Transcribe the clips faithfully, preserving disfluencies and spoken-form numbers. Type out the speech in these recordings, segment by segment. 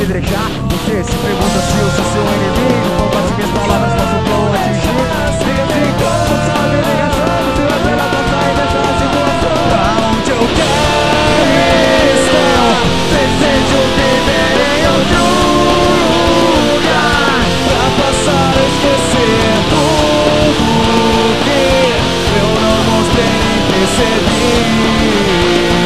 apedrejar. Você se pergunta se eu sou seu inimigo, como as minhas palavras possam tão atingir. Siga ficando, sabe, negação, se vai pela pra sair dessa situação. Aonde eu quero estar, desejo viver em outro lugar, pra passar a esquecer tudo que eu não mostrei nem percebi.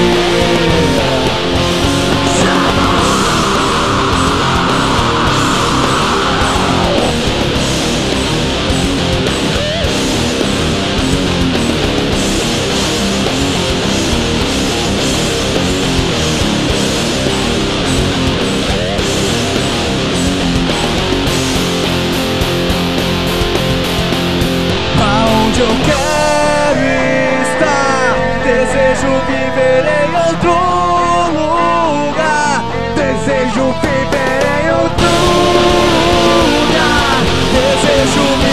Eu quero estar, desejo viver em outro lugar, desejo viver em outro lugar, desejo viver